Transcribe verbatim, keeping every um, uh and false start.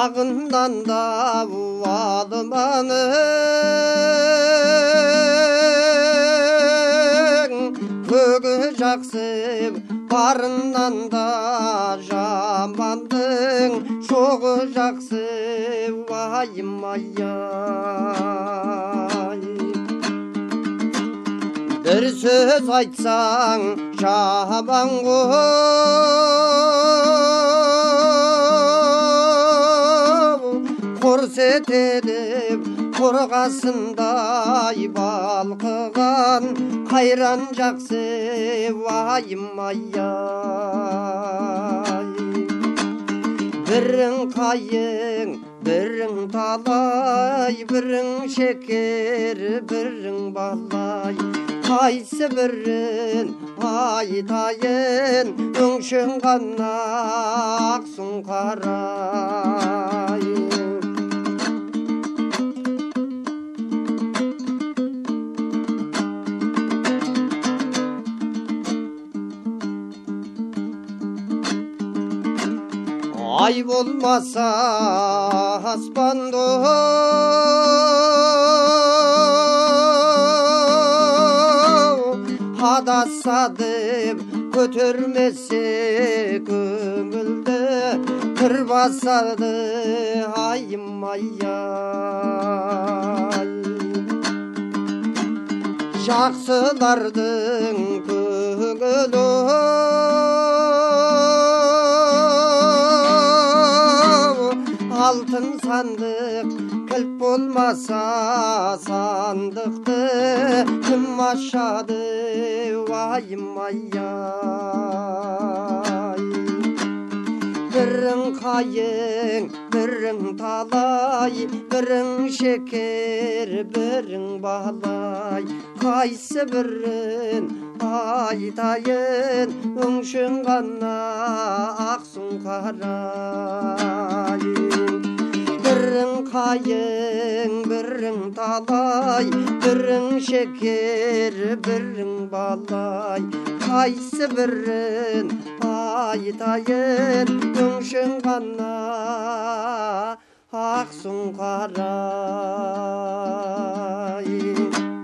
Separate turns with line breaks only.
Ағыннан да алманың көгі жақсы барынан да жамандың шоғы жақсы вайым-ай-ай. Bir söz айтсаң жаман көрсетеді қорғасындай балқыған қайран жақсы вайым-ай-ай. Бірің қайың, бірің талай, бірің шекер, бірің балай. Қайсы бірін айтайын, өңшің ғана ақсың қарай. Ай болмаса аспанда адасады көтермесе көңілді кір басады айым-ай-ай. Жақсылардың көңілі алтын сандық, кілт болмаса сандықты кім ашады вайым-ай-ай. Бірің қайың, бірің талай, бірің шекер, бірің балай. Қайсы бірін айтайын, өңшің ғана ақсың қарай. Бірің қайың, бірің талай, бірің шекер, бірің балай. Қайсы бірін айтайын, өңшің ғана ақсың қарай.